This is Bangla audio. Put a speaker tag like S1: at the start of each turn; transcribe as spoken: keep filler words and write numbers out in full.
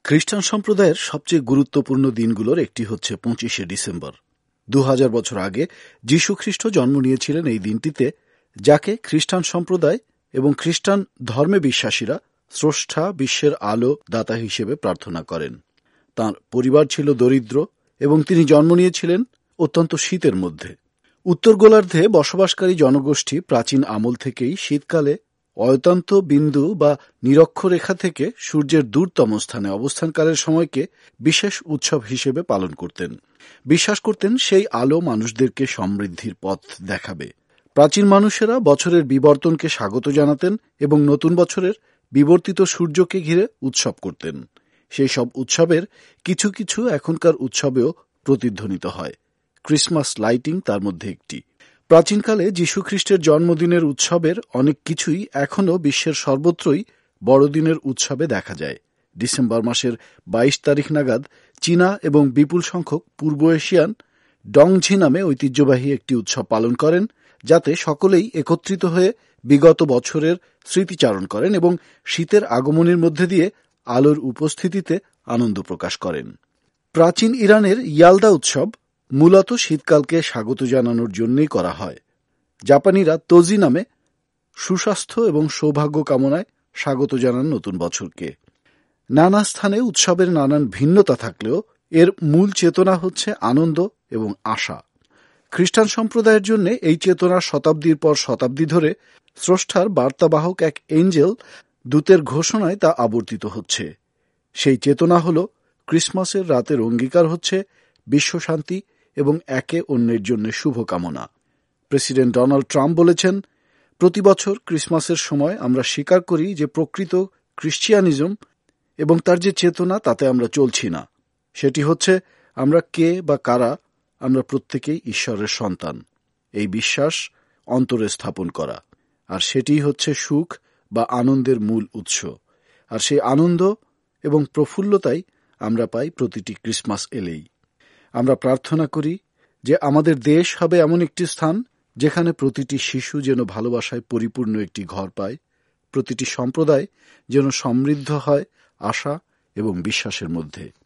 S1: খ্রিস্টান সম্প্রদায়ের সবচেয়ে গুরুত্বপূর্ণ দিনগুলোর একটি হচ্ছে পঁচিশে ডিসেম্বর। দু হাজার বছর আগে যীশু খ্রিস্ট জন্ম নিয়েছিলেন এই দিনটিতে, যাকে খ্রিস্টান সম্প্রদায় এবং খ্রিস্টান ধর্মে বিশ্বাসীরা স্রষ্টা, বিশ্বের আলো দাতা হিসেবে প্রার্থনা করেন। তাঁর পরিবার ছিল দরিদ্র এবং তিনি জন্ম নিয়েছিলেন অত্যন্ত শীতের মধ্যে। উত্তর গোলার্ধে বসবাসকারী জনগোষ্ঠী প্রাচীন আমল থেকেই শীতকালে অয়তান্ত বিন্দু বা নিরক্ষরেখা থেকে সূর্যের দূরতম স্থানে অবস্থানকালের সময়কে বিশেষ উৎসব হিসেবে পালন করতেন। বিশ্বাস করতেন সেই আলো মানুষদেরকে সমৃদ্ধির পথ দেখাবে। প্রাচীন মানুষেরা বছরের বিবর্তনকে স্বাগত জানাতেন এবং নতুন বছরের বিবর্তিত সূর্যকে ঘিরে উৎসব করতেন। সেই সব উৎসবের কিছু কিছু এখনকার উৎসবেও প্রতিধ্বনিত হয়। ক্রিসমাস লাইটিং তার মধ্যে একটি। প্রাচীনকালে যীশুখ্রিস্টের জন্মদিনের উৎসবের অনেক কিছুই এখনও বিশ্বের সর্বত্রই বড়দিনের উৎসবে দেখা যায়। ডিসেম্বর মাসের বাইশ তারিখ নাগাদ চীনা এবং বিপুল সংখ্যক পূর্ব এশিয়ান ডংঝি নামে ঐতিহ্যবাহী একটি উৎসব পালন করেন, যাতে সকলেই একত্রিত হয়ে বিগত বছরের স্মৃতিচারণ করেন এবং শীতের আগমনের মধ্যে দিয়ে আলোর উপস্থিতিতে আনন্দ প্রকাশ করেন। প্রাচীন ইরানের ইয়ালদা উৎসব মূলত শীতকালকে স্বাগত জানানোর জন্যই করা হয়। জাপানিরা তোজি নামে সুস্বাস্থ্য এবং সৌভাগ্য কামনায় স্বাগত জানান নতুন বছরকে। নানা স্থানে উৎসবের নানান ভিন্নতা থাকলেও এর মূল চেতনা হচ্ছে আনন্দ এবং আশা। খ্রিস্টান সম্প্রদায়ের জন্য এই চেতনা শতাব্দীর পর শতাব্দী ধরে স্রষ্টার বার্তাবাহক এক এঞ্জেল দূতের ঘোষণায় তা আবর্তিত হচ্ছে। সেই চেতনা হল ক্রিসমাসের রাতের অঙ্গীকার হচ্ছে বিশ্বশান্তি এবং একে অন্যের জন্য শুভকামনা। প্রেসিডেন্ট ডোনাল্ড ট্রাম্প বলেছেন, প্রতি বছর ক্রিসমাসের সময় আমরা স্বীকার করি যে প্রকৃত খ্রিস্টিয়ানিজম এবং তার যে চেতনা তাতে আমরা চলছি না। সেটি হচ্ছে আমরা কে বা কারা, আমরা প্রত্যেকেই ঈশ্বরের সন্তান। এই বিশ্বাস অন্তরে স্থাপন করা, আর সেটিই হচ্ছে সুখ বা আনন্দের মূল উৎস। আর সেই আনন্দ এবং প্রফুল্লতাই আমরা পাই প্রতিটি ক্রিসমাস এলেই। আমরা প্রার্থনা করি যে আমাদের দেশ হবে এমন একটি স্থান যেখানে প্রতিটি শিশু যেন ভালোবাসায় পরিপূর্ণ একটি ঘর পায়, প্রতিটি সম্প্রদায় যেন সমৃদ্ধ হয় আশা এবং বিশ্বাসের মধ্যে।